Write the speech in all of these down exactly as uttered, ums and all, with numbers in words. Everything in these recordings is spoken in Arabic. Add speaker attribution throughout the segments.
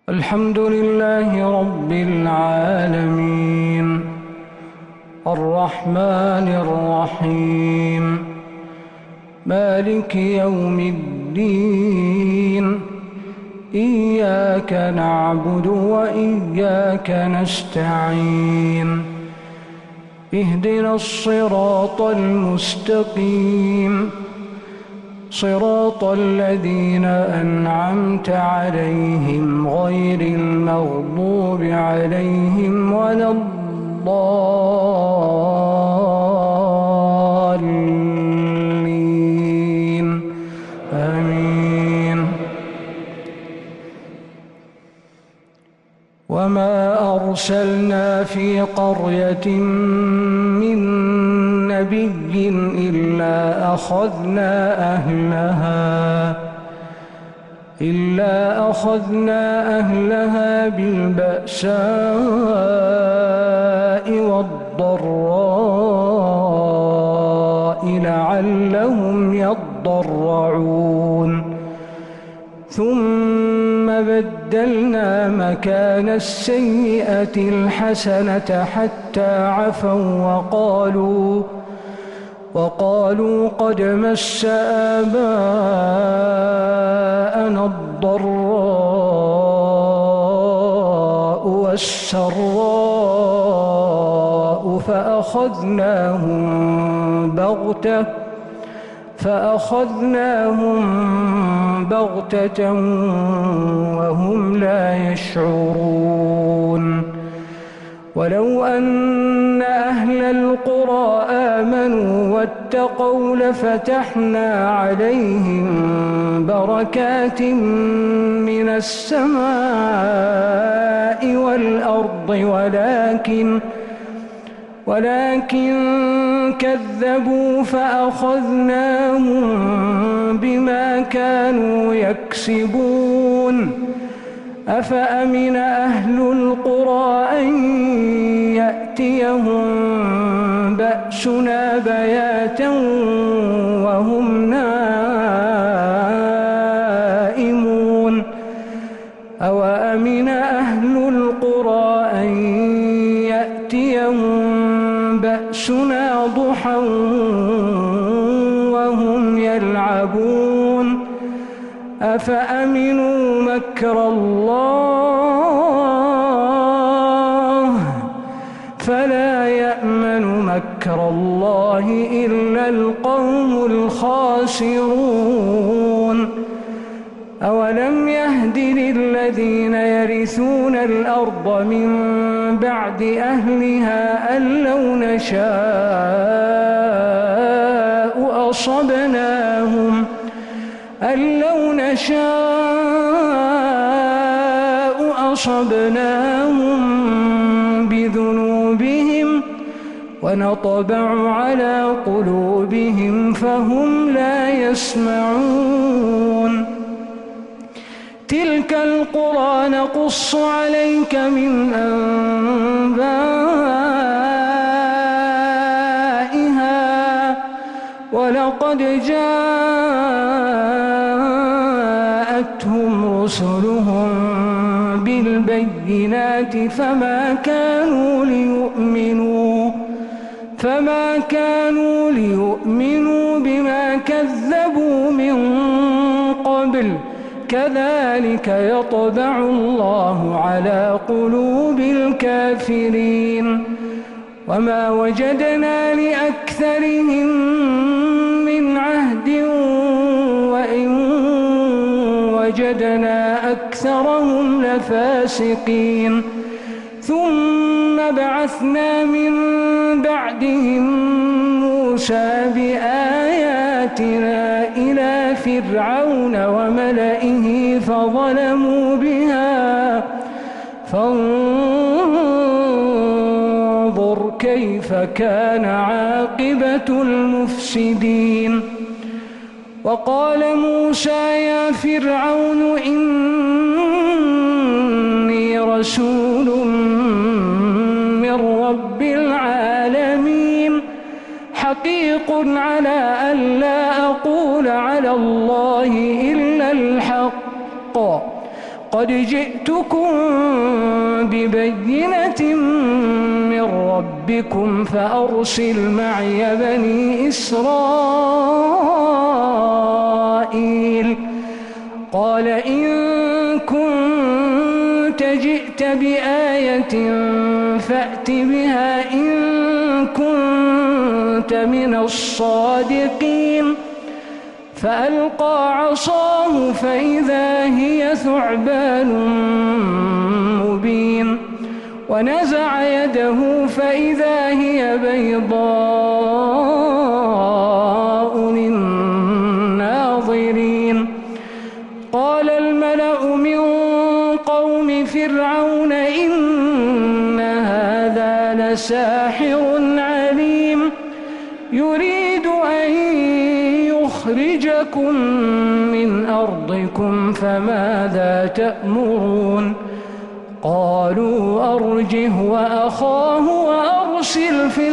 Speaker 1: الحمد لله رب العالمين الرحمن الرحيم مالك يوم الدين إياك نعبد وإياك نستعين اهدنا الصراط المستقيم صراط الذين أنعمت عليهم غير المغضوب عليهم ولا الضالين آمين. وما أرسلنا في قرية من نبي إلا أخذنا أهلها إلا أخذنا أهلها بالبأساء والضراء لعلهم يضرعون ثم بدلنا مكان السيئة الحسنة حتى عفوا وقالوا وقالوا قد مس آباءنا الضراء والسراء فأخذناهم بغتة فأخذناهم بغتة وهم لا يشعرون. ولو أن أهل القرى آمنوا واتقوا لفتحنا عليهم بركات من السماء والأرض ولكن ولكن كذبوا فأخذناهم بما كانوا يكسبون. أفأمن أهل القرى أن يأتيهم بأسنا بياتا وهم نائمون أوأمن أهل القرى أن يأتيهم بأسنا ضحى وهم يلعبون أفأمنوا مكر الله فلا يأمن مكر الله إلا القوم الخاسرون. أولم يهد للذين يرثون الأرض من بعد أهلها أن لو نشاء أصبناهم أن لو نشاء أصبناهم بذنوبهم ونطبع على قلوبهم فهم لا يسمعون. تلك القرى نقص عليك من أنبائها ولقد جاءتهم رسلهم بالبينات فما كانوا ليؤمنوا فما كانوا ليؤمنوا بما كذبوا من قبل كذلك يطبع الله على قلوب الكافرين. وما وجدنا لأكثرهم من عهد وإن وجدنا أكثرهم لفاسقين. ثم بعثنا من بعدهم موسى بآياتنا إلى فرعون وملئه فظلموا بها فانظر كيف كان عاقبة المفسدين. وقال موسى يا فرعون إني رسول من رب العالمين حقيق على أن لا أقول على الله إلا الحق قد جئتكم ببينة من ربكم فأرسل معي بني إسرائيل. قال إن كنت جئت بآية فأت بها إن كنت من الصادقين. فألقى عصاه فإذا هي ثعبان مبين ونزع يده فإذا هي بيضاء للناظرين. قال الملأ من قوم فرعون إن هذا لساحر عليم يريد أن يخرجكم من أرضكم فماذا تأمرون؟ قالوا أرجه وأخاه وأرسل في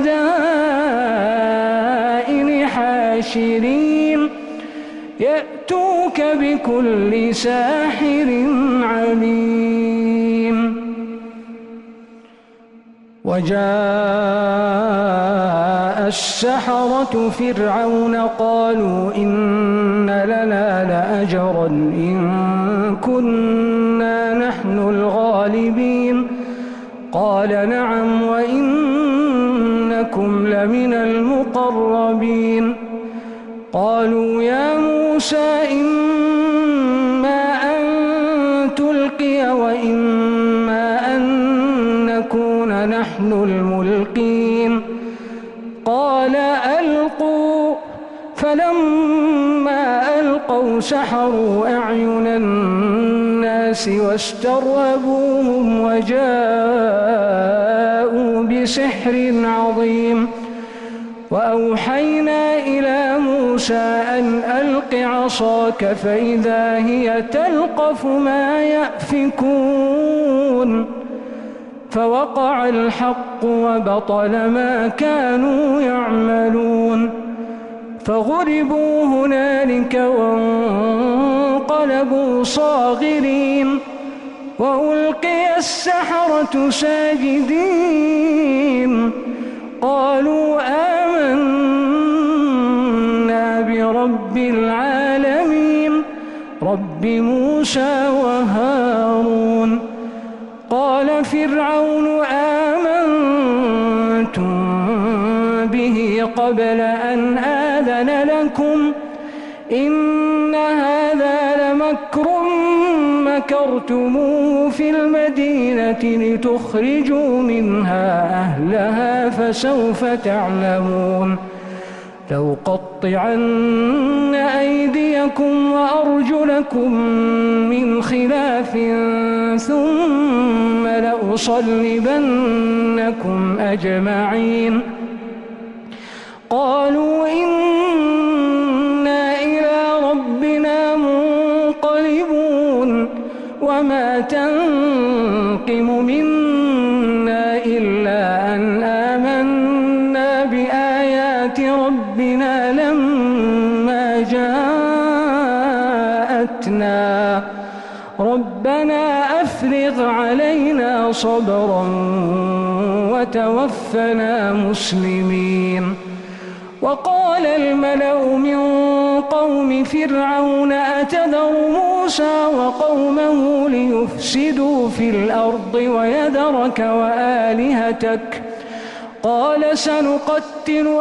Speaker 1: المدائن حاشرين يأتوك بكل ساحر عليم. وجاء السحرة فرعون قالوا إن لنا لأجرا إن كنا نحن الغالبين. قال نعم وإنكم لمن المقربين. قالوا يا موسى إما أن تلقي وإما أن نكون نحن الملقين. قال ألقوا. فلما ألقوا سحروا أعين الناس واسترهبوهم وجاءوا بسحر عظيم. وأوحينا إلى موسى أن ألق عصاك فإذا هي تلقف ما يأفكون. فوقع الحق وبطل ما كانوا يعملون. فغلبوا هنالك وانقلبوا صاغرين وألقي السحرة ساجدين قالوا آمنا برب العالمين رب موسى وهارون. قال فرعون آمنتم به قبل أن آذن لكم إن هذا لمكر مكرتموه في المدينة لتخرجوا منها أهلها فسوف تعلمون. لأقطعن أيديكم وأرجلكم من خلاف ثم لأصلبنكم أجمعين. قالوا إنا إلى ربنا منقلبون وما تنقم منا إلا أن آمنا بآيات ربنا لما جاءتنا ربنا أفرغ علينا صبرا وتوفنا مسلمين. وقال الملأ من قوم فرعون أتذر موسى وقومه ليفسدوا في الأرض ويذرك وآلهتك قال سنقتل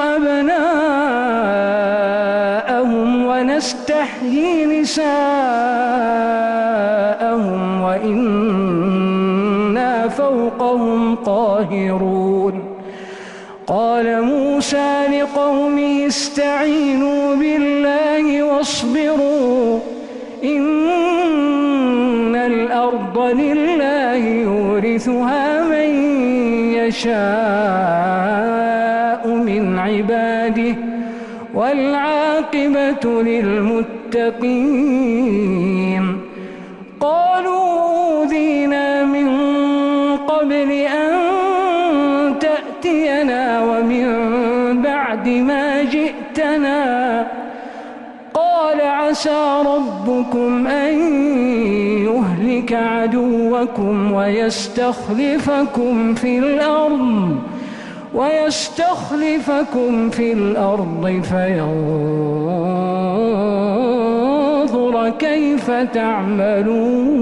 Speaker 1: أبناءهم ونستحيي نساءهم وإنا فوقهم قاهرون. قال موسى لقومه استعينوا بالله واصبروا إن الأرض لله يورثها من يشاء من عباده والعاقبة للمتقين. قالوا أوذينا من قبل أن تأتينا ومن بعد ما جئتنا قال عسى ربكم أن يهلك يهلك عدوكم ويستخلفكم في الأرض ويستخلفكم في الأرض فينظر كيف تعملون.